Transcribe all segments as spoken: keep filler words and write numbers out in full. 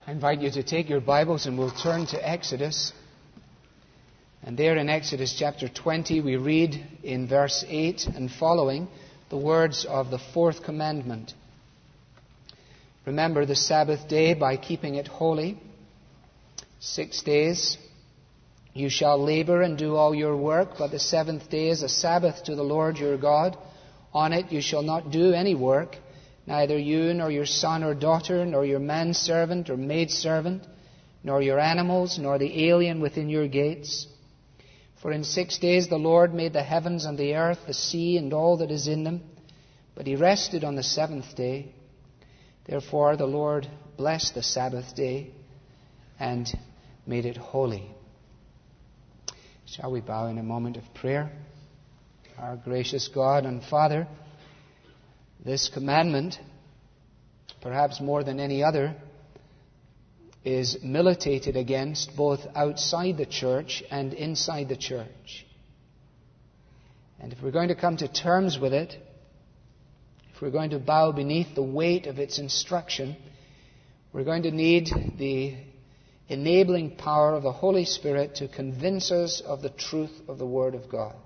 I invite you to take your Bibles and we'll turn to Exodus. And there in Exodus chapter twenty we read in verse eight and following the words of the fourth commandment. Remember the Sabbath day by keeping it holy. Six days you shall labor and do all your work, but the seventh day is a Sabbath to the Lord your God. On it you shall not do any work, neither you nor your son or daughter, nor your manservant or maidservant, nor your animals, nor the alien within your gates. For in six days the Lord made the heavens and the earth, the sea, and all that is in them. But he rested on the seventh day. Therefore the Lord blessed the Sabbath day and made it holy. Shall we bow in a moment of prayer? Our gracious God and Father, this commandment, perhaps more than any other, is militated against both outside the church and inside the church. And if we're going to come to terms with it, if we're going to bow beneath the weight of its instruction, we're going to need the enabling power of the Holy Spirit to convince us of the truth of the Word of God.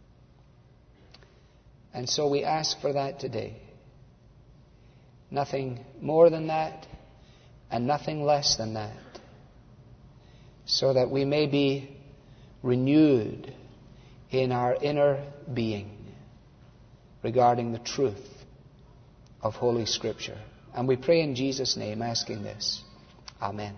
And so we ask for that today. Nothing more than that, and nothing less than that, so that we may be renewed in our inner being regarding the truth of Holy Scripture. And we pray in Jesus' name, asking this. Amen.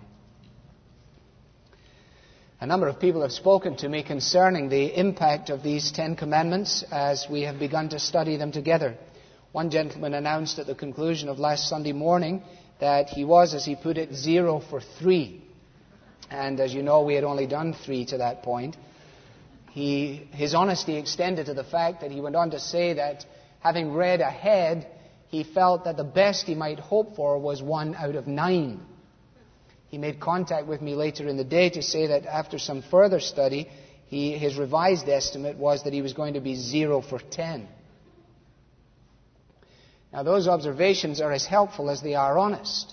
A number of people have spoken to me concerning the impact of these Ten Commandments as we have begun to study them together. One gentleman announced at the conclusion of last Sunday morning that he was, as he put it, zero for three. And as you know, we had only done three to that point. He, his honesty extended to the fact that he went on to say that having read ahead, he felt that the best he might hope for was one out of nine. He made contact with me later in the day to say that after some further study, he, his revised estimate was that he was going to be zero for ten. Now, those observations are as helpful as they are honest.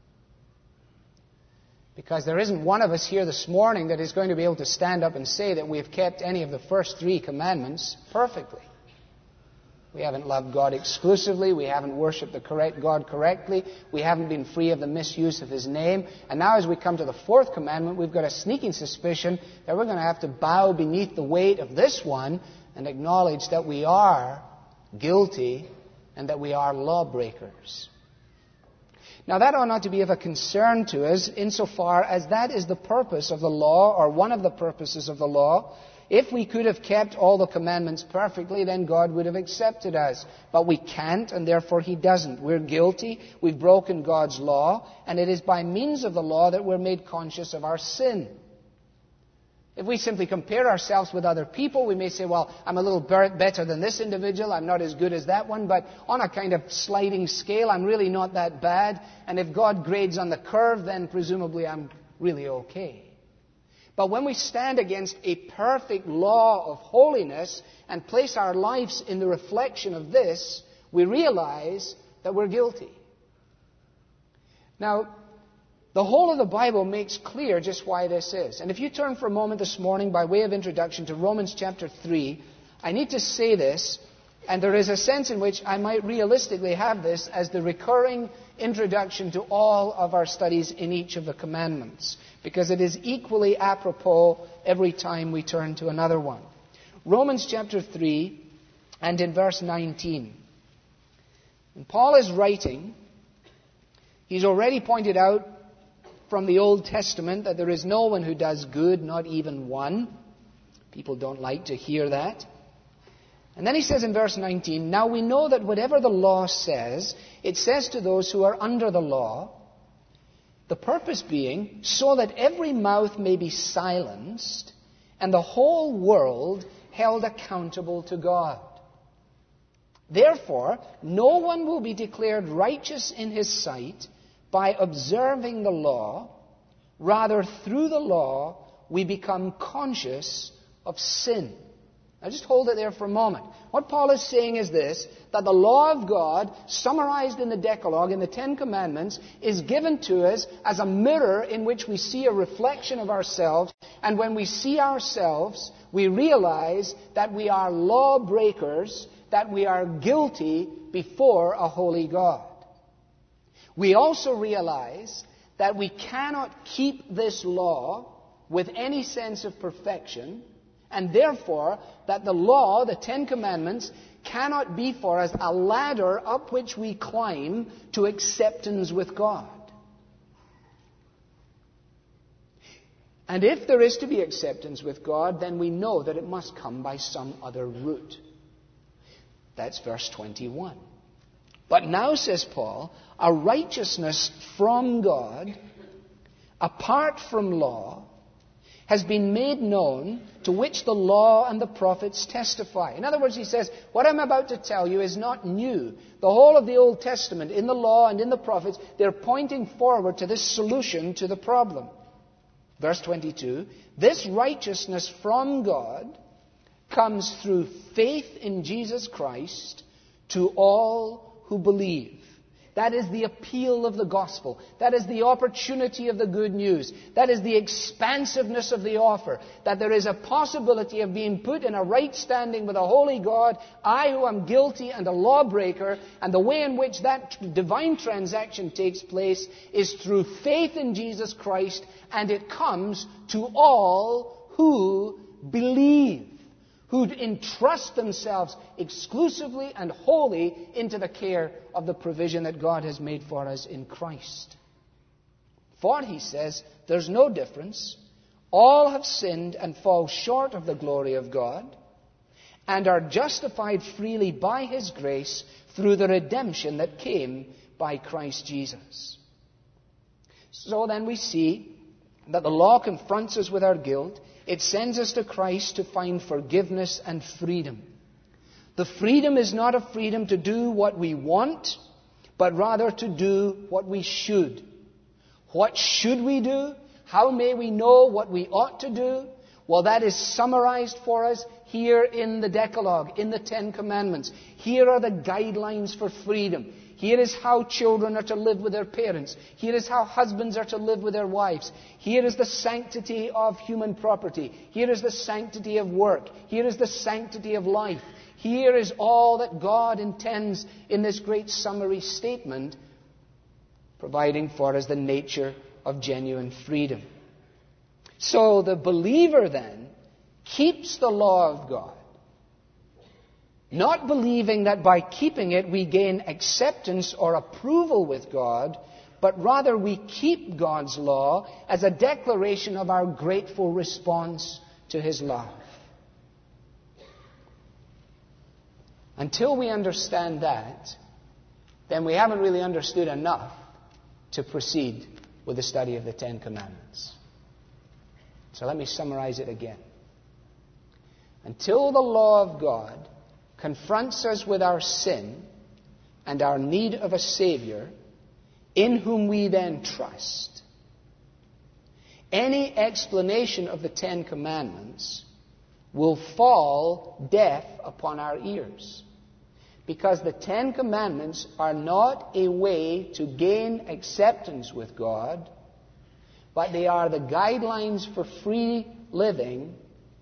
Because there isn't one of us here this morning that is going to be able to stand up and say that we have kept any of the first three commandments perfectly. We haven't loved God exclusively. We haven't worshipped the correct God correctly. We haven't been free of the misuse of His name. And now as we come to the fourth commandment, we've got a sneaking suspicion that we're going to have to bow beneath the weight of this one and acknowledge that we are guilty and that we are lawbreakers. Now that ought not to be of a concern to us insofar as that is the purpose of the law, or one of the purposes of the law. If we could have kept all the commandments perfectly, then God would have accepted us. But we can't, and therefore He doesn't. We're guilty, we've broken God's law, and it is by means of the law that we're made conscious of our sin. If we simply compare ourselves with other people, we may say, well, I'm a little better than this individual, I'm not as good as that one, but on a kind of sliding scale, I'm really not that bad. And if God grades on the curve, then presumably I'm really okay. But when we stand against a perfect law of holiness and place our lives in the reflection of this, we realize that we're guilty. Now, the whole of the Bible makes clear just why this is. And if you turn for a moment this morning by way of introduction to Romans chapter three, I need to say this, and there is a sense in which I might realistically have this as the recurring introduction to all of our studies in each of the commandments, because it is equally apropos every time we turn to another one. Romans chapter three, and in verse nineteen. And Paul is writing, he's already pointed out from the Old Testament that there is no one who does good, not even one. People don't like to hear that. And then he says in verse nineteen, now we know that whatever the law says, it says to those who are under the law, the purpose being so that every mouth may be silenced and the whole world held accountable to God. Therefore, no one will be declared righteous in his sight by observing the law. Rather, through the law, we become conscious of sin. Now just hold it there for a moment. What Paul is saying is this, that the law of God, summarized in the Decalogue, in the Ten Commandments, is given to us as a mirror in which we see a reflection of ourselves. And when we see ourselves, we realize that we are lawbreakers, that we are guilty before a holy God. We also realize that we cannot keep this law with any sense of perfection, and therefore that the law, the Ten Commandments, cannot be for us a ladder up which we climb to acceptance with God. And if there is to be acceptance with God, then we know that it must come by some other route. That's verse twenty-one. But now, says Paul, a righteousness from God, apart from law, has been made known, to which the law and the prophets testify. In other words, he says, what I'm about to tell you is not new. The whole of the Old Testament, in the law and in the prophets, they're pointing forward to this solution to the problem. Verse twenty-two, this righteousness from God comes through faith in Jesus Christ to all who believe. That is the appeal of the gospel. That is the opportunity of the good news. That is the expansiveness of the offer. That there is a possibility of being put in a right standing with a holy God, I who am guilty and a lawbreaker, and the way in which that divine transaction takes place is through faith in Jesus Christ, and it comes to all who believe, who entrust themselves exclusively and wholly into the care of the provision that God has made for us in Christ. For, he says, there's no difference. All have sinned and fall short of the glory of God, and are justified freely by His grace through the redemption that came by Christ Jesus. So then we see that the law confronts us with our guilt. It sends us to Christ to find forgiveness and freedom. The freedom is not a freedom to do what we want, but rather to do what we should. What should we do? How may we know what we ought to do? Well, that is summarized for us here in the Decalogue, in the Ten Commandments. Here are the guidelines for freedom. Here is how children are to live with their parents. Here is how husbands are to live with their wives. Here is the sanctity of human property. Here is the sanctity of work. Here is the sanctity of life. Here is all that God intends in this great summary statement, providing for us the nature of genuine freedom. So the believer then keeps the law of God, not believing that by keeping it we gain acceptance or approval with God, but rather we keep God's law as a declaration of our grateful response to His love. Until we understand that, then we haven't really understood enough to proceed with the study of the Ten Commandments. So let me summarize it again. Until the law of God confronts us with our sin and our need of a Savior, in whom we then trust, any explanation of the Ten Commandments will fall deaf upon our ears. Because the Ten Commandments are not a way to gain acceptance with God, but they are the guidelines for free living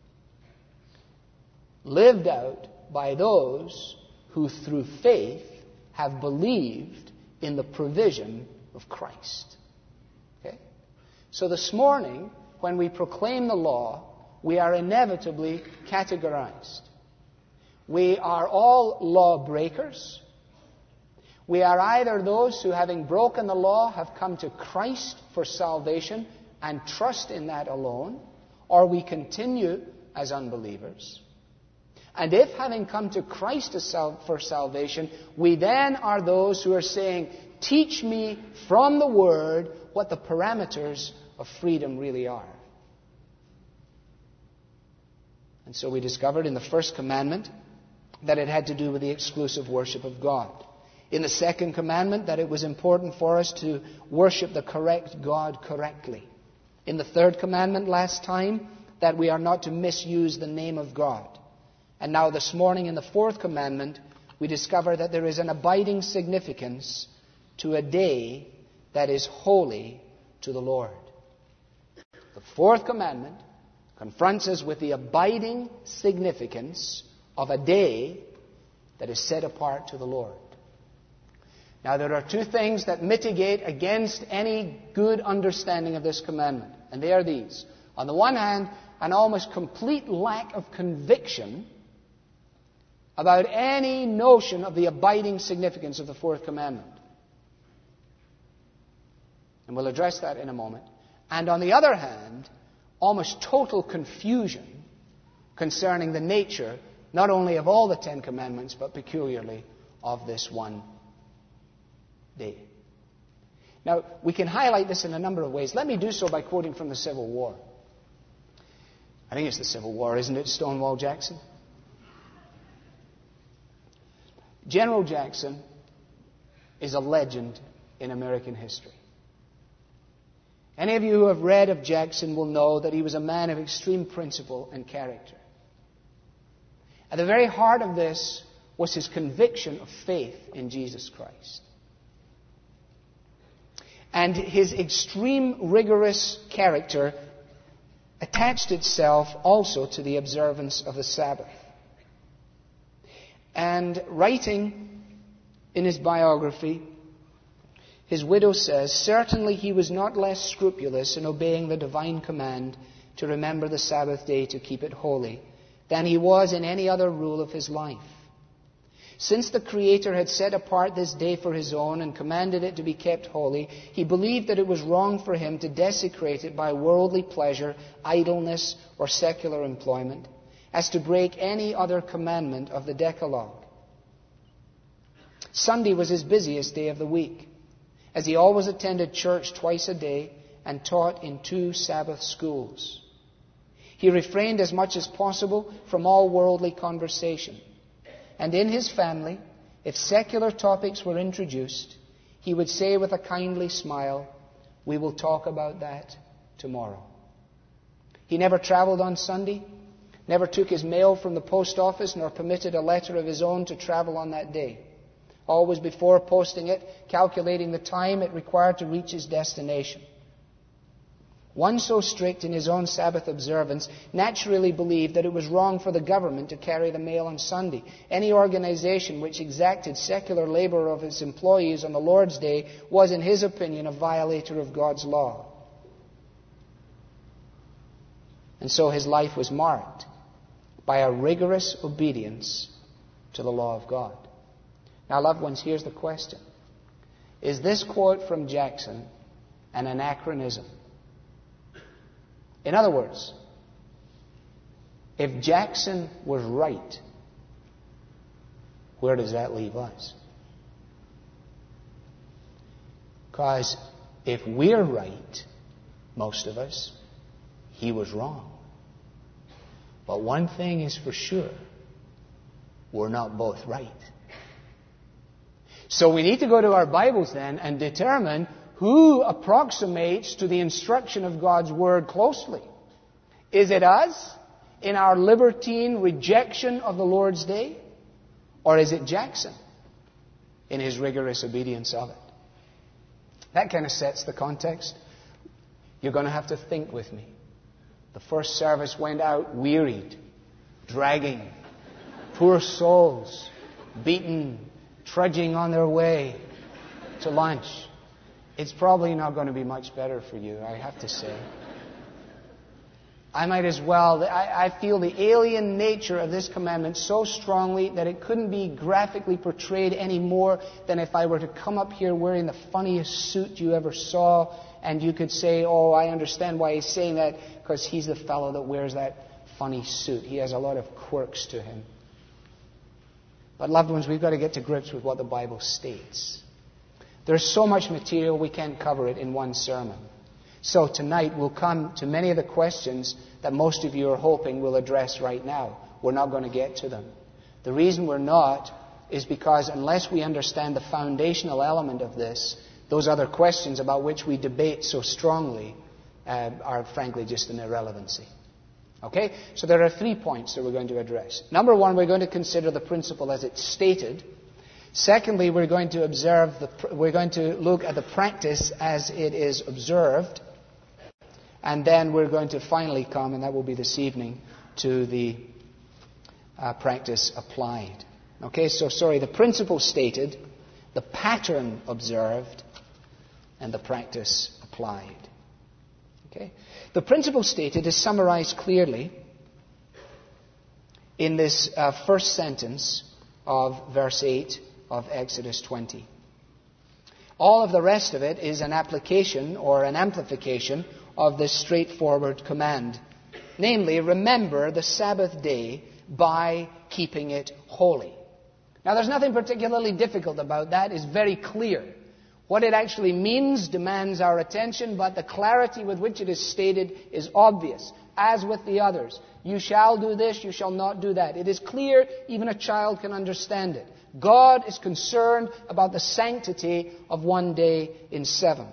lived out by those who through faith have believed in the provision of Christ. Okay? So this morning, when we proclaim the law, we are inevitably categorized. We are all lawbreakers. We are either those who, having broken the law, have come to Christ for salvation and trust in that alone, or we continue as unbelievers. And if, having come to Christ for salvation, we then are those who are saying, teach me from the Word what the parameters of freedom really are. And so we discovered in the first commandment that it had to do with the exclusive worship of God. In the second commandment, that it was important for us to worship the correct God correctly. In the third commandment last time, that we are not to misuse the name of God. And now this morning in the fourth commandment, we discover that there is an abiding significance to a day that is holy to the Lord. The fourth commandment confronts us with the abiding significance of a day that is set apart to the Lord. Now, there are two things that mitigate against any good understanding of this commandment, and they are these. On the one hand, an almost complete lack of conviction about any notion of the abiding significance of the fourth commandment. And we'll address that in a moment. And on the other hand, almost total confusion concerning the nature not only of all the Ten Commandments, but peculiarly of this one day. Now, we can highlight this in a number of ways. Let me do so by quoting from the Civil War. I think it's the Civil War, isn't it, Stonewall Jackson? General Jackson is a legend in American history. Any of you who have read of Jackson will know that he was a man of extreme principle and character. At the very heart of this was his conviction of faith in Jesus Christ. And his extreme rigorous character attached itself also to the observance of the Sabbath. And writing in his biography, his widow says, "Certainly he was not less scrupulous in obeying the divine command to remember the Sabbath day to keep it holy than he was in any other rule of his life. Since the Creator had set apart this day for his own and commanded it to be kept holy, he believed that it was wrong for him to desecrate it by worldly pleasure, idleness, or secular employment, as to break any other commandment of the Decalogue. Sunday was his busiest day of the week, as he always attended church twice a day and taught in two Sabbath schools. He refrained as much as possible from all worldly conversation. And in his family, if secular topics were introduced, he would say with a kindly smile, 'We will talk about that tomorrow.' He never traveled on Sunday, never took his mail from the post office, nor permitted a letter of his own to travel on that day. Always before posting it, calculating the time it required to reach his destination. One so strict in his own Sabbath observance naturally believed that it was wrong for the government to carry the mail on Sunday. Any organization which exacted secular labor of its employees on the Lord's Day was, in his opinion, a violator of God's law. And so his life was marked by a rigorous obedience to the law of God." Now, loved ones, here's the question. Is this quote from Jackson an anachronism? In other words, if Jackson was right, where does that leave us? Because if we're right, most of us, he was wrong. But one thing is for sure, we're not both right. So we need to go to our Bibles then and determine who approximates to the instruction of God's Word closely. Is it us in our libertine rejection of the Lord's Day? Or is it Jackson in his rigorous obedience of it? That kind of sets the context. You're going to have to think with me. The first service went out wearied, dragging, poor souls, beaten, trudging on their way to lunch. It's probably not going to be much better for you, I have to say. I might as well. I, I feel the alien nature of this commandment so strongly that it couldn't be graphically portrayed any more than if I were to come up here wearing the funniest suit you ever saw, and you could say, "Oh, I understand why he's saying that, because he's the fellow that wears that funny suit. He has a lot of quirks to him." But loved ones, we've got to get to grips with what the Bible states. There's so much material we can't cover it in one sermon. So tonight we'll come to many of the questions that most of you are hoping we'll address right now. We're not going to get to them. The reason we're not is because unless we understand the foundational element of this, those other questions about which we debate so strongly uh, are frankly just an irrelevancy. Okay? So there are three points that we're going to address. Number one, we're going to consider the principle as it's stated. Secondly, we're going to observe the, we're going to look at the practice as it is observed. And then we're going to finally come, and that will be this evening, to the uh, practice applied. Okay, so sorry, the principle stated, the pattern observed, and the practice applied. Okay? The principle stated is summarized clearly in this uh, first sentence of verse eight of Exodus twenty. All of the rest of it is an application or an amplification of this straightforward command. Namely, remember the Sabbath day by keeping it holy. Now, there's nothing particularly difficult about that. It's very clear. What it actually means demands our attention, but the clarity with which it is stated is obvious, as with the others. You shall do this, you shall not do that. It is clear, even a child can understand it. God is concerned about the sanctity of one day in seven.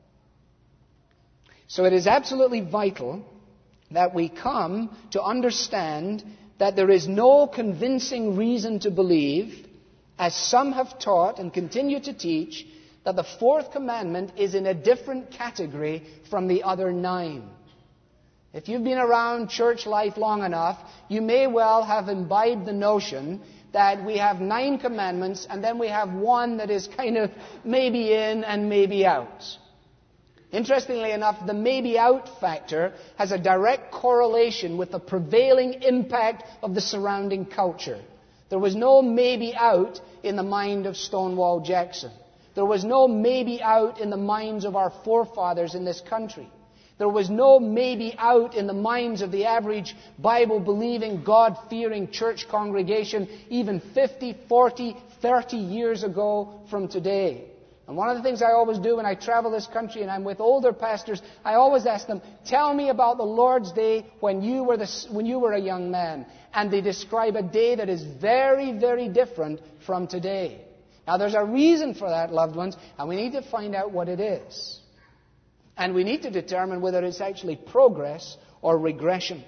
So it is absolutely vital that we come to understand that there is no convincing reason to believe, as some have taught and continue to teach, that the fourth commandment is in a different category from the other nine. If you've been around church life long enough, you may well have imbibed the notion that we have nine commandments and then we have one that is kind of maybe in and maybe out. Interestingly enough, the maybe out factor has a direct correlation with the prevailing impact of the surrounding culture. There was no maybe out in the mind of Stonewall Jackson. There was no maybe out in the minds of our forefathers in this country. There was no maybe out in the minds of the average Bible-believing, God-fearing church congregation even fifty, forty, thirty years ago from today. And one of the things I always do when I travel this country and I'm with older pastors, I always ask them, tell me about the Lord's Day when you were the, when you were a young man. And they describe a day that is very, very different from today. Now there's a reason for that, loved ones, and we need to find out what it is. And we need to determine whether it's actually progress or regression.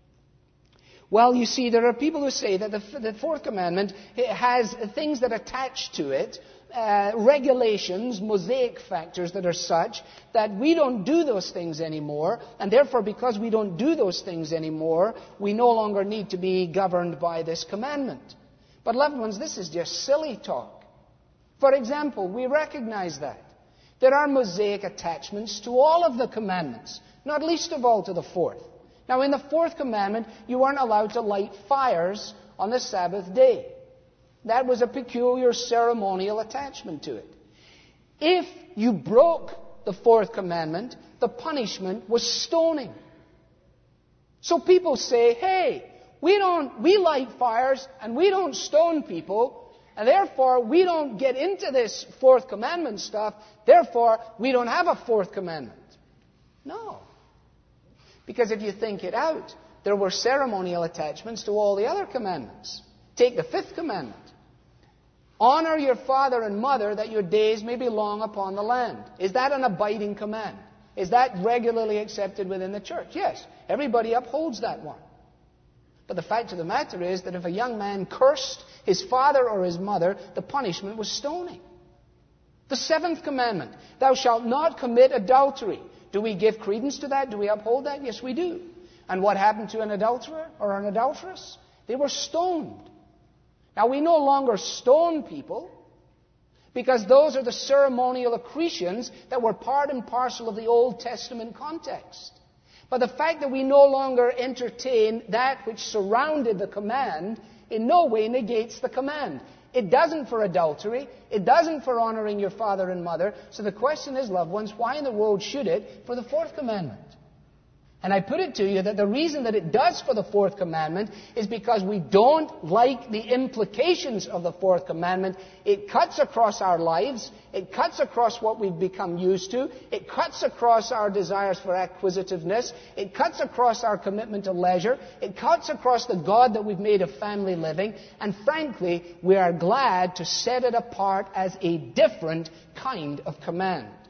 Well, you see, there are people who say that the, the fourth commandment has things that attach to it, uh, regulations, mosaic factors that are such that we don't do those things anymore, and therefore because we don't do those things anymore, we no longer need to be governed by this commandment. But loved ones, this is just silly talk. For example, we recognize that there are mosaic attachments to all of the commandments, not least of all to the fourth. Now, in the fourth commandment, you weren't allowed to light fires on the Sabbath day. That was a peculiar ceremonial attachment to it. If you broke the fourth commandment, the punishment was stoning. So people say, hey, we don't, we light fires and we don't stone people, and therefore we don't get into this fourth commandment stuff, therefore we don't have a fourth commandment. No. Because if you think it out, there were ceremonial attachments to all the other commandments. Take the fifth commandment. Honor your father and mother that your days may be long upon the land. Is that an abiding command? Is that regularly accepted within the church? Yes. Everybody upholds that one. But the fact of the matter is that if a young man cursed his father or his mother, the punishment was stoning. The seventh commandment, thou shalt not commit adultery. Do we give credence to that? Do we uphold that? Yes, we do. And what happened to an adulterer or an adulteress? They were stoned. Now, we no longer stone people because those are the ceremonial accretions that were part and parcel of the Old Testament context. But the fact that we no longer entertain that which surrounded the command in no way negates the command. It doesn't for adultery. It doesn't for honoring your father and mother. So the question is, loved ones, why in the world should it for the fourth commandment? And I put it to you that the reason that it does for the fourth commandment is because we don't like the implications of the fourth commandment. It cuts across our lives. It cuts across what we've become used to. It cuts across our desires for acquisitiveness. It cuts across our commitment to leisure. It cuts across the God that we've made of family living. And frankly, we are glad to set it apart as a different kind of command.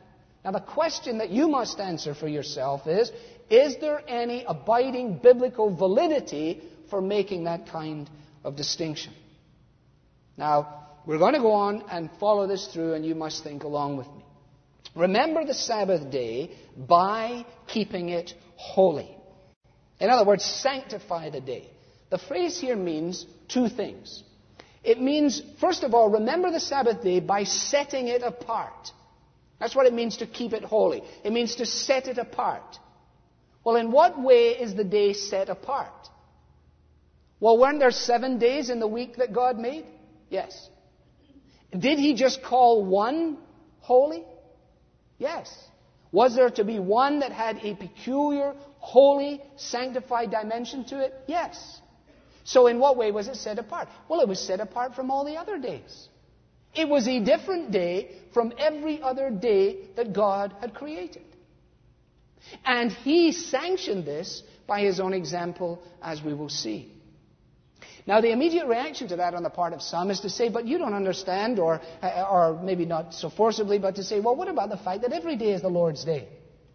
Now the question that you must answer for yourself is, is there any abiding biblical validity for making that kind of distinction? Now, we're going to go on and follow this through, and you must think along with me. Remember the Sabbath day by keeping it holy. In other words, sanctify the day. The phrase here means two things. It means, first of all, remember the Sabbath day by setting it apart. That's what it means to keep it holy. It means to set it apart. Well, in what way is the day set apart? Well, weren't there seven days in the week that God made? Yes. Did He just call one holy? Yes. Was there to be one that had a peculiar, holy, sanctified dimension to it? Yes. So in what way was it set apart? Well, it was set apart from all the other days. It was a different day from every other day that God had created. And He sanctioned this by His own example, as we will see. Now, the immediate reaction to that on the part of some is to say, but you don't understand, or, or maybe not so forcibly, but to say, well, what about the fact that every day is the Lord's day?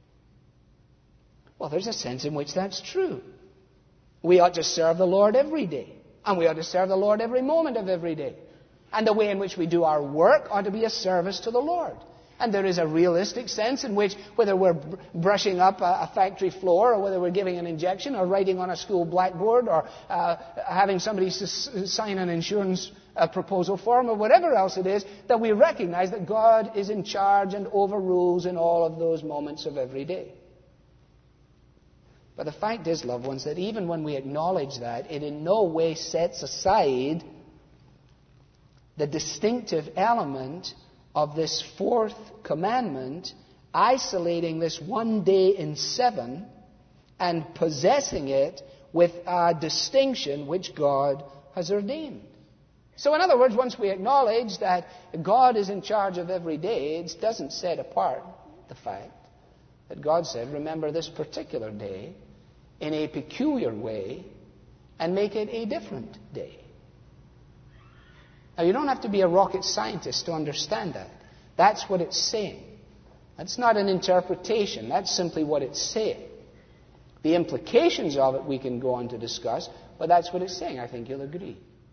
Well, there's a sense in which that's true. We ought to serve the Lord every day. And we ought to serve the Lord every moment of every day. And the way in which we do our work ought to be a service to the Lord. And there is a realistic sense in which, whether we're br- brushing up a, a factory floor, or whether we're giving an injection, or writing on a school blackboard, or uh, having somebody s- sign an insurance uh, proposal form, or whatever else it is, that we recognize that God is in charge and overrules in all of those moments of every day. But the fact is, loved ones, that even when we acknowledge that, it in no way sets aside the distinctive element of this fourth commandment, isolating this one day in seven and possessing it with a distinction which God has ordained. So in other words, once we acknowledge that God is in charge of every day, it doesn't set apart the fact that God said, remember this particular day in a peculiar way and make it a different day. Now, you don't have to be a rocket scientist to understand that. That's what it's saying. That's not an interpretation. That's simply what it's saying. The implications of it we can go on to discuss, but that's what it's saying. I think you'll agree.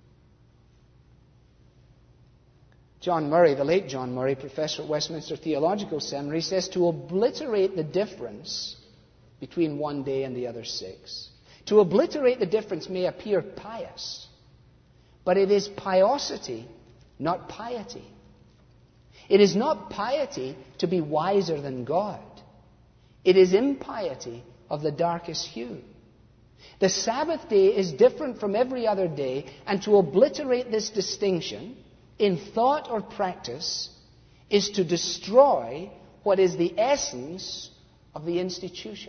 John Murray, the late John Murray, professor at Westminster Theological Seminary, says to obliterate the difference between one day and the other six, to obliterate the difference may appear pious. But it is piosity, not piety. It is not piety to be wiser than God. It is impiety of the darkest hue. The Sabbath day is different from every other day, and to obliterate this distinction in thought or practice is to destroy what is the essence of the institution.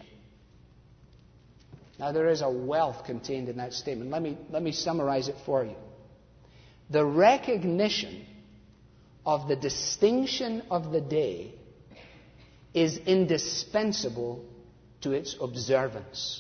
Now, there is a wealth contained in that statement. Let me, let me summarize it for you. The recognition of the distinction of the day is indispensable to its observance.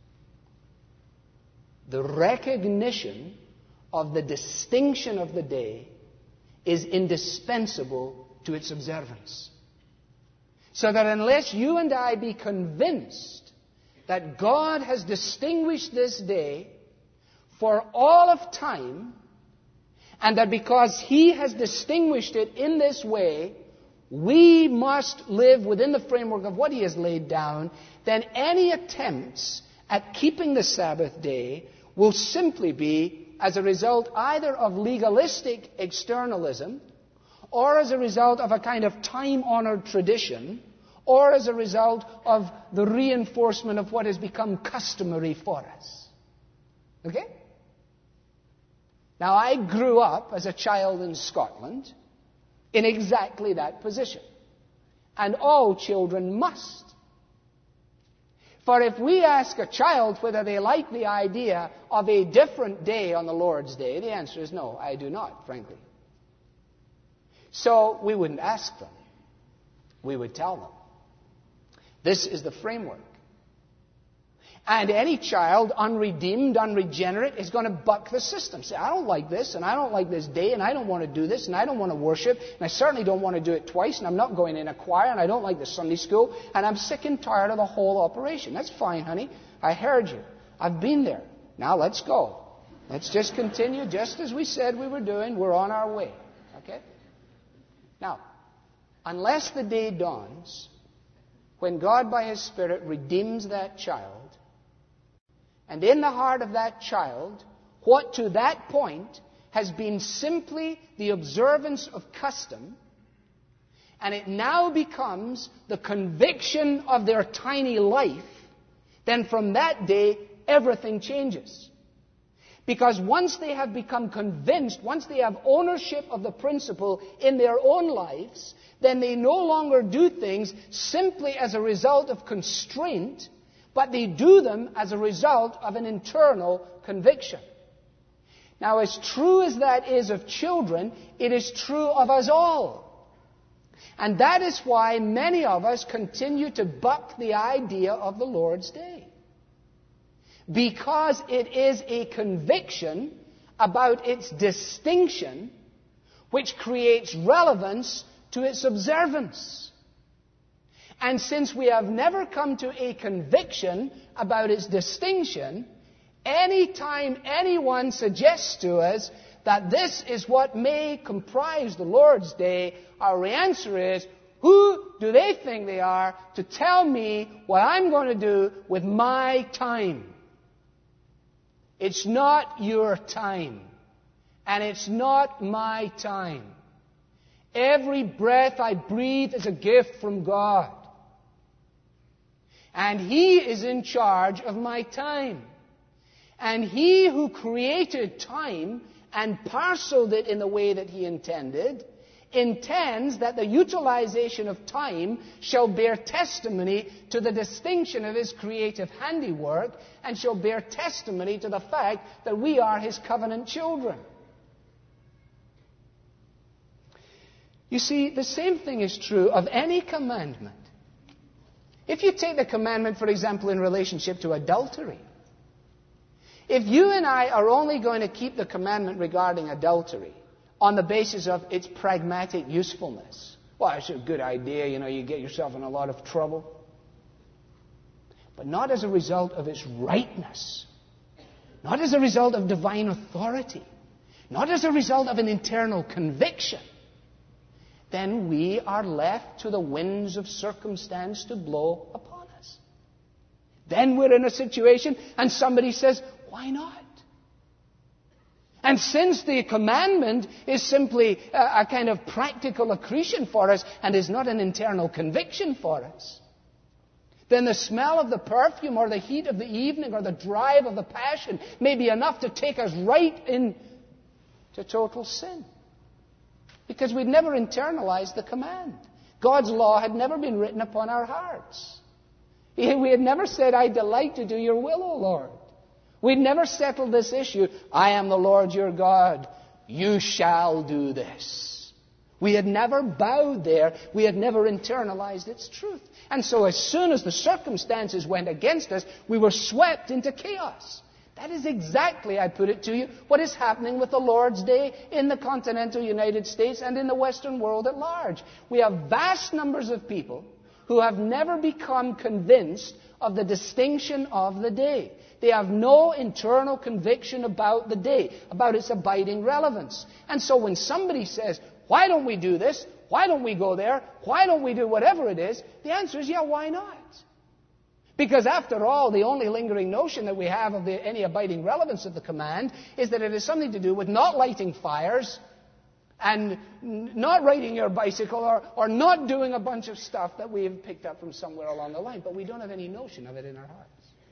The recognition of the distinction of the day is indispensable to its observance. So that unless you and I be convinced that God has distinguished this day for all of time, and that because He has distinguished it in this way, we must live within the framework of what He has laid down, then any attempts at keeping the Sabbath day will simply be as a result either of legalistic externalism, or as a result of a kind of time-honored tradition, or as a result of the reinforcement of what has become customary for us. Okay? Now, I grew up as a child in Scotland in exactly that position. And all children must. For if we ask a child whether they like the idea of a different day on the Lord's Day, the answer is no, I do not, frankly. So we wouldn't ask them. We would tell them. This is the framework. And any child, unredeemed, unregenerate, is going to buck the system. Say, I don't like this, and I don't like this day, and I don't want to do this, and I don't want to worship, and I certainly don't want to do it twice, and I'm not going in a choir, and I don't like the Sunday school, and I'm sick and tired of the whole operation. That's fine, honey. I heard you. I've been there. Now let's go. Let's just continue just as we said we were doing. We're on our way. Okay? Now, unless the day dawns when God by His Spirit redeems that child, and in the heart of that child, what to that point has been simply the observance of custom, and it now becomes the conviction of their tiny life, then from that day, everything changes. Because once they have become convinced, once they have ownership of the principle in their own lives, then they no longer do things simply as a result of constraint, but they do them as a result of an internal conviction. Now, as true as that is of children, it is true of us all. And that is why many of us continue to buck the idea of the Lord's Day. Because it is a conviction about its distinction which creates relevance to its observance. And since we have never come to a conviction about its distinction, any time anyone suggests to us that this is what may comprise the Lord's Day, our answer is, who do they think they are to tell me what I'm going to do with my time? It's not your time. And it's not my time. Every breath I breathe is a gift from God. And He is in charge of my time. And He who created time and parceled it in the way that He intended, intends that the utilization of time shall bear testimony to the distinction of His creative handiwork and shall bear testimony to the fact that we are His covenant children. You see, the same thing is true of any commandment. If you take the commandment, for example, in relationship to adultery, if you and I are only going to keep the commandment regarding adultery on the basis of its pragmatic usefulness, well, it's a good idea, you know, you get yourself in a lot of trouble. But not as a result of its rightness, not as a result of divine authority, not as a result of an internal conviction, then we are left to the winds of circumstance to blow upon us. Then we're in a situation and somebody says, why not? And since the commandment is simply a, a kind of practical accretion for us and is not an internal conviction for us, then the smell of the perfume or the heat of the evening or the drive of the passion may be enough to take us right into total sin. Because we'd never internalized the command. God's law had never been written upon our hearts. We had never said, I delight to do your will, O Lord. We'd never settled this issue. I am the Lord your God. You shall do this. We had never bowed there. We had never internalized its truth. And so as soon as the circumstances went against us, we were swept into chaos. That is exactly, I put it to you, what is happening with the Lord's Day in the continental United States and in the Western world at large. We have vast numbers of people who have never become convinced of the distinction of the day. They have no internal conviction about the day, about its abiding relevance. And so when somebody says, why don't we do this? Why don't we go there? Why don't we do whatever it is? The answer is, yeah, why not? Because after all, the only lingering notion that we have of the, any abiding relevance of the command is that it has something to do with not lighting fires and not riding your bicycle or, or not doing a bunch of stuff that we have picked up from somewhere along the line. But we don't have any notion of it in our hearts.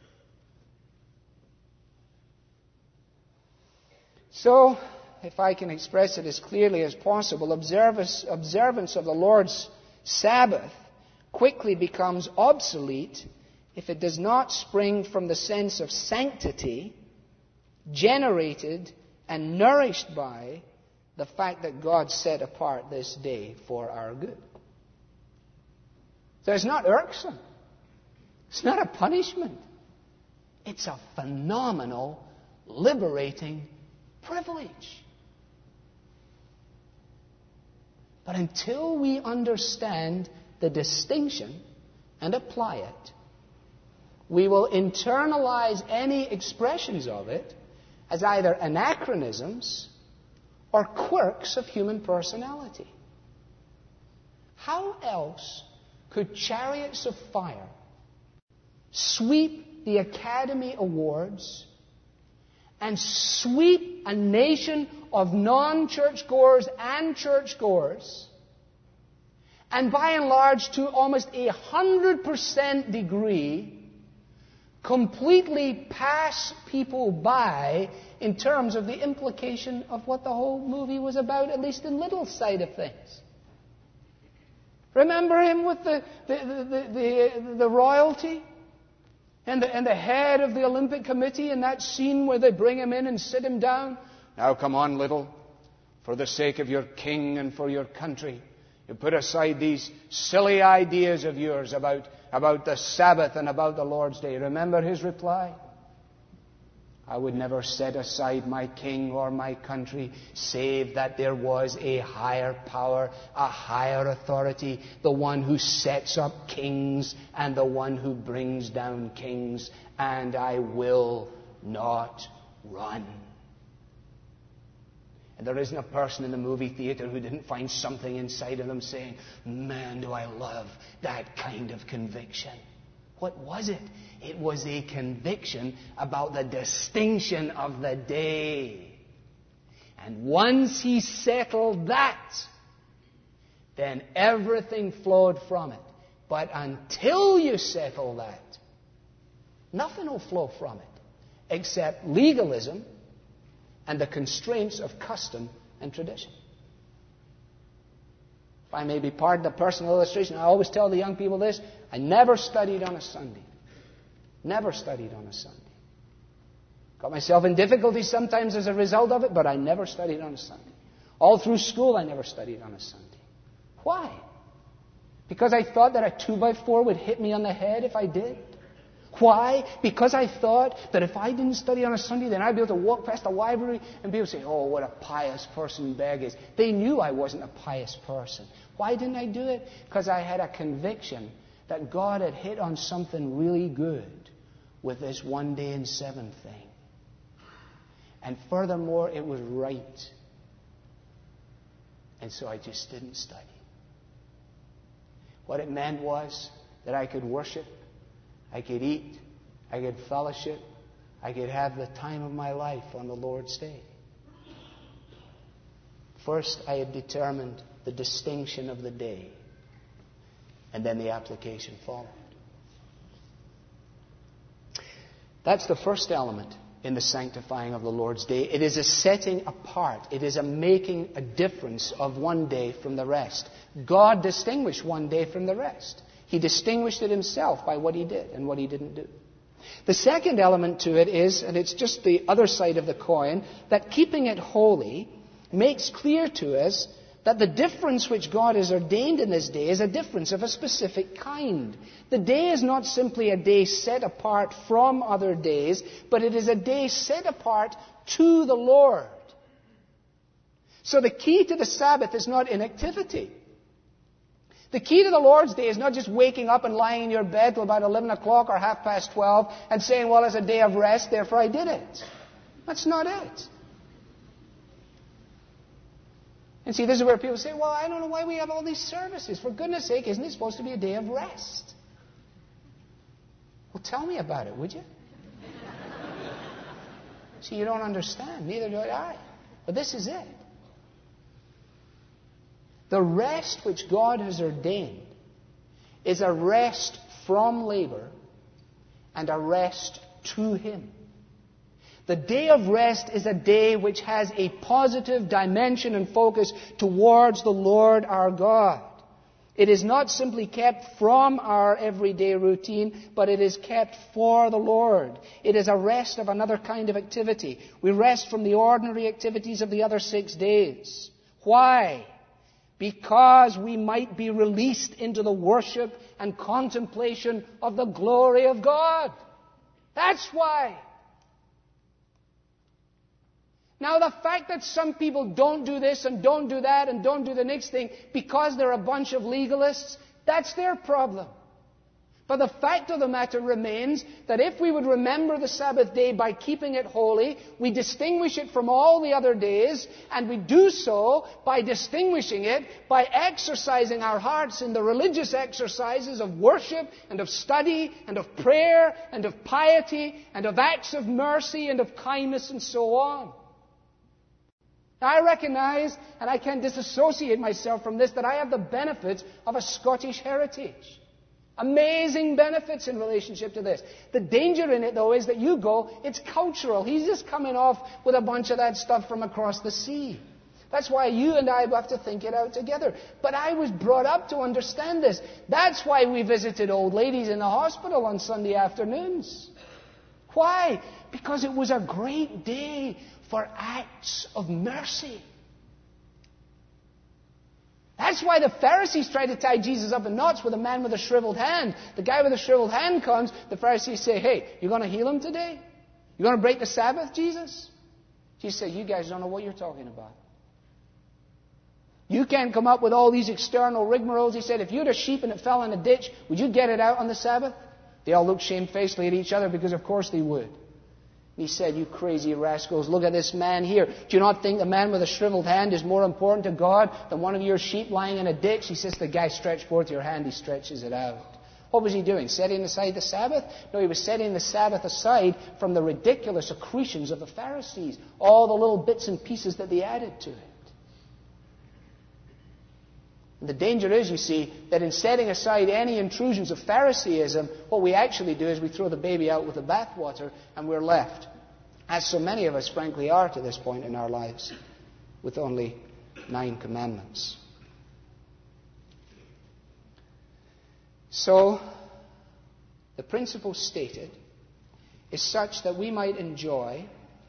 So, if I can express it as clearly as possible, observance, observance of the Lord's Sabbath quickly becomes obsolete if it does not spring from the sense of sanctity generated and nourished by the fact that God set apart this day for our good. So it's not irksome. It's not a punishment. It's a phenomenal, liberating privilege. But until we understand the distinction and apply it, we will internalize any expressions of it as either anachronisms or quirks of human personality. How else could Chariots of Fire sweep the Academy Awards and sweep a nation of non-churchgoers and churchgoers, and by and large to almost a hundred percent degree completely pass people by in terms of the implication of what the whole movie was about, at least the little side of things? Remember him with the, the, the, the, the royalty? And the, and the head of the Olympic Committee in that scene where they bring him in and sit him down. Now come on, little, for the sake of your king and for your country, you put aside these silly ideas of yours about, about the Sabbath and about the Lord's Day. Remember his reply? I would never set aside my king or my country, save that there was a higher power, a higher authority, the one who sets up kings and the one who brings down kings, and I will not run. And there isn't a person in the movie theater who didn't find something inside of them saying, man, do I love that kind of conviction. What was it? It was a conviction about the distinction of the day. And once he settled that, then everything flowed from it. But until you settle that, nothing will flow from it except legalism and the constraints of custom and tradition. If I may be pardoned a personal illustration, I always tell the young people this: I never studied on a Sunday. Never studied on a Sunday. Got myself in difficulties sometimes as a result of it, but I never studied on a Sunday. All through school, I never studied on a Sunday. Why? Because I thought that a two by four would hit me on the head if I did? Why? Because I thought that if I didn't study on a Sunday, then I'd be able to walk past the library and people say, oh, what a pious person Begg is. They knew I wasn't a pious person. Why didn't I do it? Because I had a conviction that God had hit on something really good with this one day in seven thing. And furthermore, it was right. And so I just didn't study. What it meant was that I could worship, I could eat, I could fellowship, I could have the time of my life on the Lord's Day. First, I had determined the distinction of the day, and then the application followed. That's the first element in the sanctifying of the Lord's Day. It is a setting apart. It is a making a difference of one day from the rest. God distinguished one day from the rest. He distinguished it himself by what he did and what he didn't do. The second element to it is, and it's just the other side of the coin, that keeping it holy makes clear to us that the difference which God has ordained in this day is a difference of a specific kind. The day is not simply a day set apart from other days, but it is a day set apart to the Lord. So the key to the Sabbath is not inactivity. The key to the Lord's Day is not just waking up and lying in your bed till about eleven o'clock or half past twelve and saying, well, it's a day of rest, therefore I did it. That's not it. And see, this is where people say, well, I don't know why we have all these services. For goodness sake, isn't it supposed to be a day of rest? Well, tell me about it, would you? See, you don't understand. Neither do I. But this is it. The rest which God has ordained is a rest from labor and a rest to Him. The day of rest is a day which has a positive dimension and focus towards the Lord our God. It is not simply kept from our everyday routine, but it is kept for the Lord. It is a rest of another kind of activity. We rest from the ordinary activities of the other six days. Why? Because we might be released into the worship and contemplation of the glory of God. That's why. Now, the fact that some people don't do this and don't do that and don't do the next thing because they're a bunch of legalists, that's their problem. But the fact of the matter remains that if we would remember the Sabbath day by keeping it holy, we distinguish it from all the other days, and we do so by distinguishing it by exercising our hearts in the religious exercises of worship and of study and of prayer and of piety and of acts of mercy and of kindness and so on. Now, I recognize, and I can't disassociate myself from this, that I have the benefits of a Scottish heritage. Amazing benefits in relationship to this. The danger in it, though, is that you go, it's cultural. He's just coming off with a bunch of that stuff from across the sea. That's why you and I have to think it out together. But I was brought up to understand this. That's why we visited old ladies in the hospital on Sunday afternoons. Why? Because it was a great day for acts of mercy. That's why the Pharisees tried to tie Jesus up in knots with a man with a shriveled hand. The guy with a shriveled hand comes, the Pharisees say, hey, you're going to heal him today? You're going to break the Sabbath, Jesus? Jesus said, you guys don't know what you're talking about. You can't come up with all these external rigmaroles. He said, if you had a sheep and it fell in a ditch, would you get it out on the Sabbath? They all looked shamefacedly at each other because of course they would. He said, you crazy rascals, look at this man here. Do you not think the man with a shriveled hand is more important to God than one of your sheep lying in a ditch? He says, the guy, stretch forth your hand. He stretches it out. What was he doing? Setting aside the Sabbath? No, he was setting the Sabbath aside from the ridiculous accretions of the Pharisees. All the little bits and pieces that they added to it. And the danger is, you see, that in setting aside any intrusions of Phariseeism, what we actually do is we throw the baby out with the bathwater and we're left, as so many of us frankly are to this point in our lives, with only nine commandments. So, the principle stated is such that we might enjoy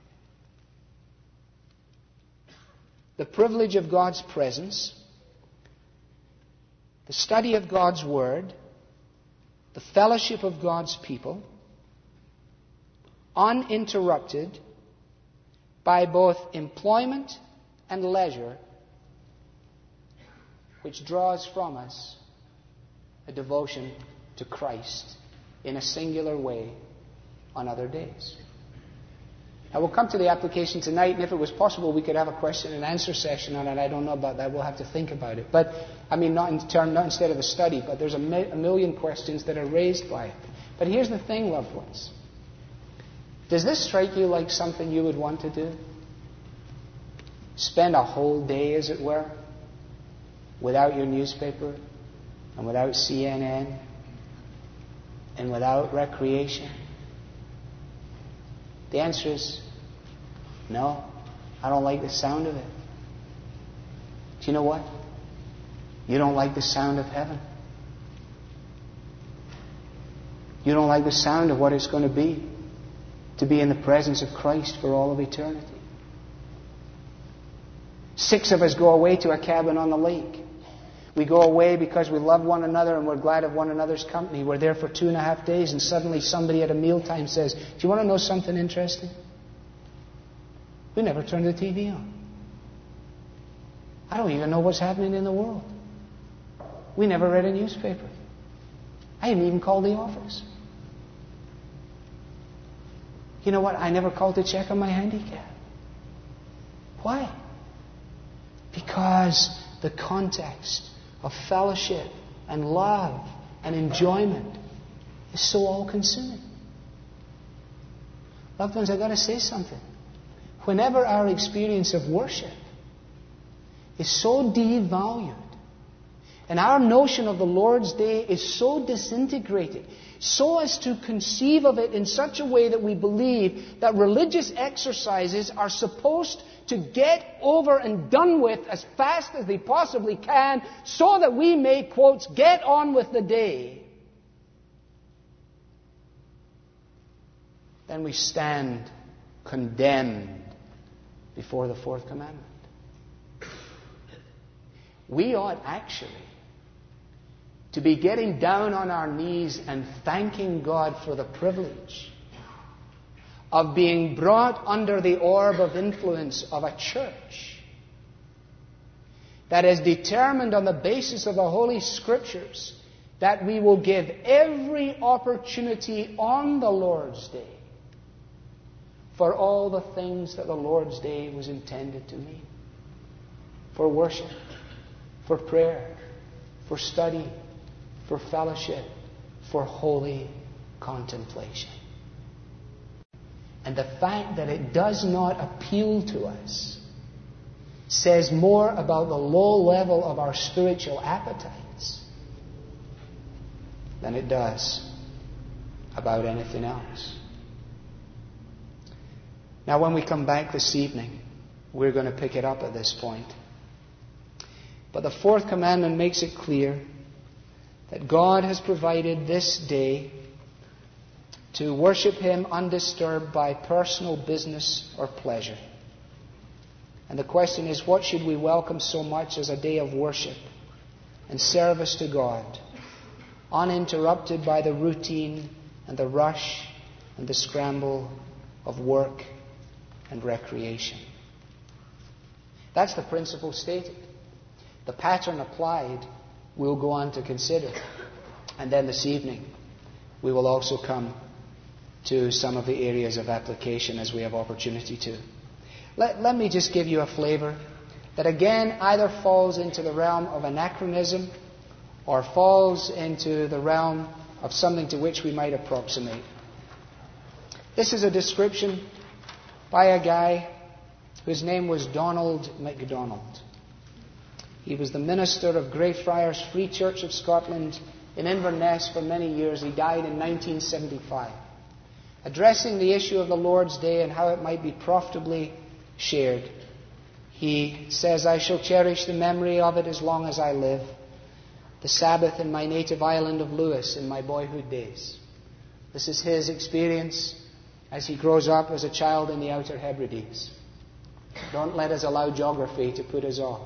the privilege of God's presence, the study of God's Word, the fellowship of God's people, uninterrupted by both employment and leisure, which draws from us a devotion to Christ in a singular way on other days. Now, we'll come to the application tonight, and if it was possible, we could have a question and answer session on it. I don't know about that. We'll have to think about it. But, I mean, not in term, not instead of a study, but there's a, mi- a million questions that are raised by it. But here's the thing, loved ones. Does this strike you like something you would want to do? Spend a whole day, as it were, without your newspaper, and without C N N, and without recreation? The answer is no. I don't like the sound of it. Do you know what? You don't like the sound of heaven. You don't like the sound of what it's going to be to be in the presence of Christ for all of eternity. Six of us go away to a cabin on the lake. We go away because we love one another and we're glad of one another's company. We're there for two and a half days and suddenly somebody at a mealtime says, do you want to know something interesting? We never turn the T V on. I don't even know what's happening in the world. We never read a newspaper. I didn't even call the office. You know what? I never called to check on my handicap. Why? Because the context of fellowship and love and enjoyment is so all-consuming. Loved ones, I've got to say something. Whenever our experience of worship is so devalued and our notion of the Lord's Day is so disintegrated, so as to conceive of it in such a way that we believe that religious exercises are supposed to get over and done with as fast as they possibly can so that we may, quotes, get on with the day, then we stand condemned before the fourth commandment. We ought actually to be getting down on our knees and thanking God for the privilege of being brought under the orb of influence of a church that is determined on the basis of the Holy Scriptures that we will give every opportunity on the Lord's Day for all the things that the Lord's Day was intended to mean. For worship, for prayer, for study, for fellowship, for holy contemplation. And the fact that it does not appeal to us says more about the low level of our spiritual appetites than it does about anything else. Now, when we come back this evening, we're going to pick it up at this point. But the fourth commandment makes it clear that God has provided this day to worship Him undisturbed by personal business or pleasure. And the question is, what should we welcome so much as a day of worship and service to God, uninterrupted by the routine and the rush and the scramble of work and recreation? That's the principle stated. The pattern applied we'll go on to consider. And then this evening we will also come to some of the areas of application as we have opportunity to. Let, let me just give you a flavor that again either falls into the realm of anachronism or falls into the realm of something to which we might approximate. This is a description by a guy whose name was Donald MacDonald. He was the minister of Greyfriars Free Church of Scotland in Inverness for many years. He died in nineteen seventy-five. Addressing the issue of the Lord's Day and how it might be profitably shared, he says, "I shall cherish the memory of it as long as I live. The Sabbath in my native island of Lewis in my boyhood days." This is his experience as he grows up as a child in the Outer Hebrides. Don't let us allow geography to put us off.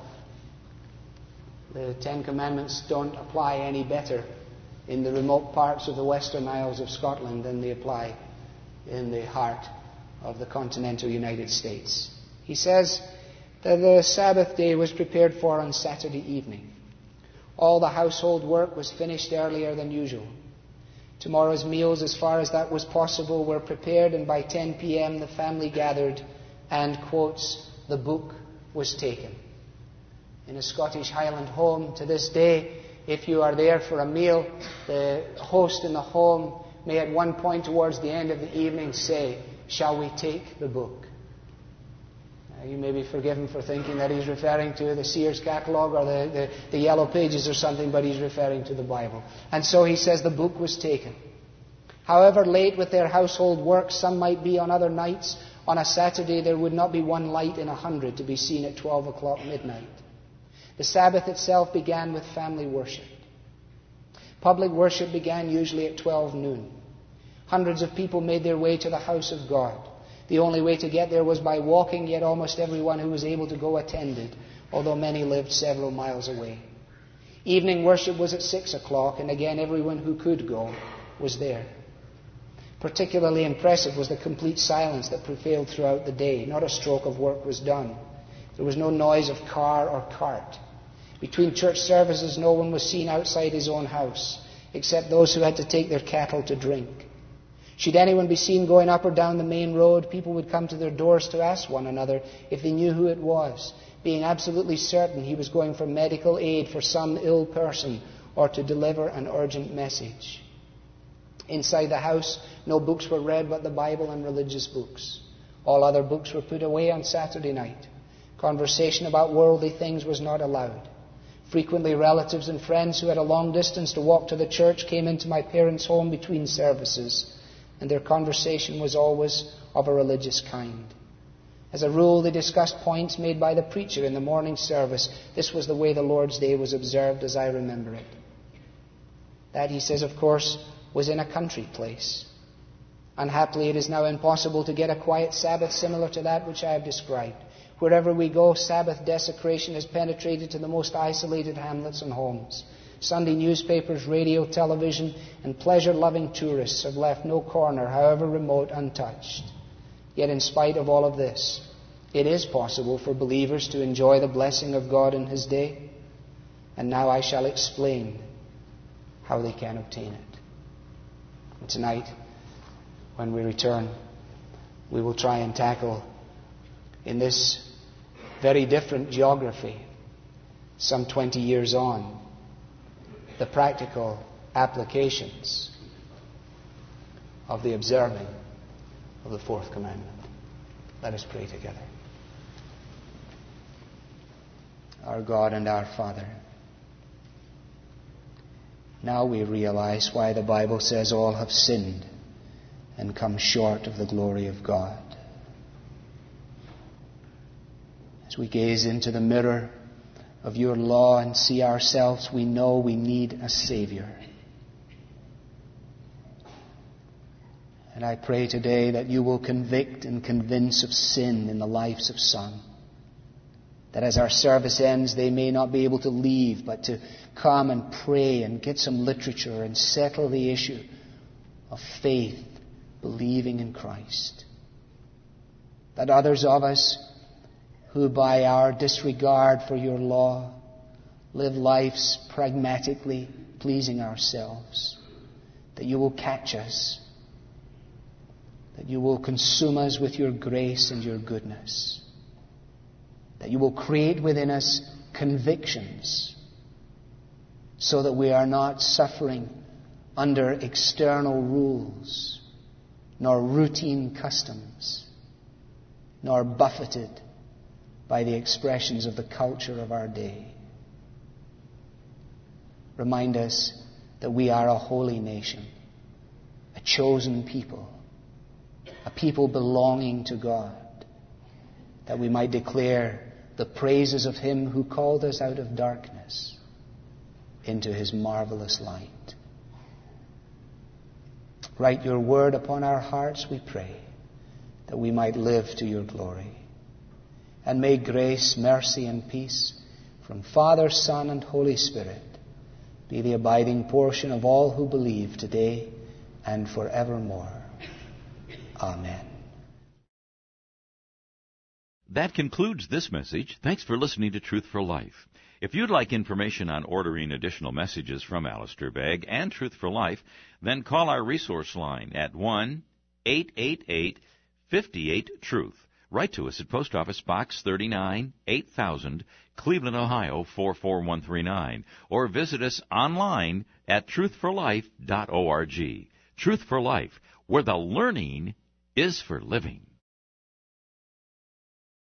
The Ten Commandments don't apply any better in the remote parts of the Western Isles of Scotland than they apply in the heart of the continental United States. He says that the Sabbath day was prepared for on Saturday evening. All the household work was finished earlier than usual. Tomorrow's meals, as far as that was possible, were prepared, and by ten p.m. the family gathered and, quotes, "the book was taken." In a Scottish Highland home to this day, if you are there for a meal, the host in the home may at one point towards the end of the evening say, "Shall we take the book?" Now, you may be forgiven for thinking that he's referring to the Sears catalogue or the, the, the Yellow Pages or something, but he's referring to the Bible. And so he says the book was taken. However late with their household work some might be on other nights, on a Saturday there would not be one light in a hundred to be seen at twelve o'clock midnight. The Sabbath itself began with family worship. Public worship began usually at twelve noon. Hundreds of people made their way to the house of God. The only way to get there was by walking, yet almost everyone who was able to go attended, although many lived several miles away. Evening worship was at six o'clock, and again everyone who could go was there. Particularly impressive was the complete silence that prevailed throughout the day. Not a stroke of work was done. There was no noise of car or cart. Between church services, no one was seen outside his own house, except those who had to take their cattle to drink. Should anyone be seen going up or down the main road, people would come to their doors to ask one another if they knew who it was, being absolutely certain he was going for medical aid for some ill person or to deliver an urgent message. Inside the house, no books were read but the Bible and religious books. All other books were put away on Saturday night. Conversation about worldly things was not allowed. Frequently, relatives and friends who had a long distance to walk to the church came into my parents' home between services, and their conversation was always of a religious kind. As a rule, they discussed points made by the preacher in the morning service. This was the way the Lord's Day was observed as I remember it. That, he says, of course, was in a country place. Unhappily, it is now impossible to get a quiet Sabbath similar to that which I have described. Wherever we go, Sabbath desecration has penetrated to the most isolated hamlets and homes. Sunday newspapers, radio, television, and pleasure-loving tourists have left no corner, however remote, untouched. Yet in spite of all of this, it is possible for believers to enjoy the blessing of God in His day. And now I shall explain how they can obtain it. And tonight, when we return, we will try and tackle in this very different geography, some twenty years on, the practical applications of the observing of the fourth commandment. Let us pray together. Our God and our Father, now we realize why the Bible says all have sinned and come short of the glory of God. As we gaze into the mirror of your law and see ourselves, we know we need a Savior. And I pray today that you will convict and convince of sin in the lives of some. That as our service ends, they may not be able to leave, but to come and pray and get some literature and settle the issue of faith, believing in Christ. That others of us who by our disregard for your law live lives pragmatically pleasing ourselves, that you will catch us, that you will consume us with your grace and your goodness, that you will create within us convictions so that we are not suffering under external rules, nor routine customs, nor buffeted by the expressions of the culture of our day. Remind us that we are a holy nation, a chosen people, a people belonging to God, that we might declare the praises of Him who called us out of darkness into His marvelous light. Write your word upon our hearts, we pray, that we might live to your glory. And may grace, mercy, and peace from Father, Son, and Holy Spirit be the abiding portion of all who believe today and forevermore. Amen. That concludes this message. Thanks for listening to Truth for Life. If you'd like information on ordering additional messages from Alistair Begg and Truth for Life, then call our resource line at one eight eight eight, five eight, truth. Write to us at Post Office Box thirty-nine, eight thousand, Cleveland, Ohio four four one three nine, or visit us online at truth for life dot org. Truth for Life, where the learning is for living.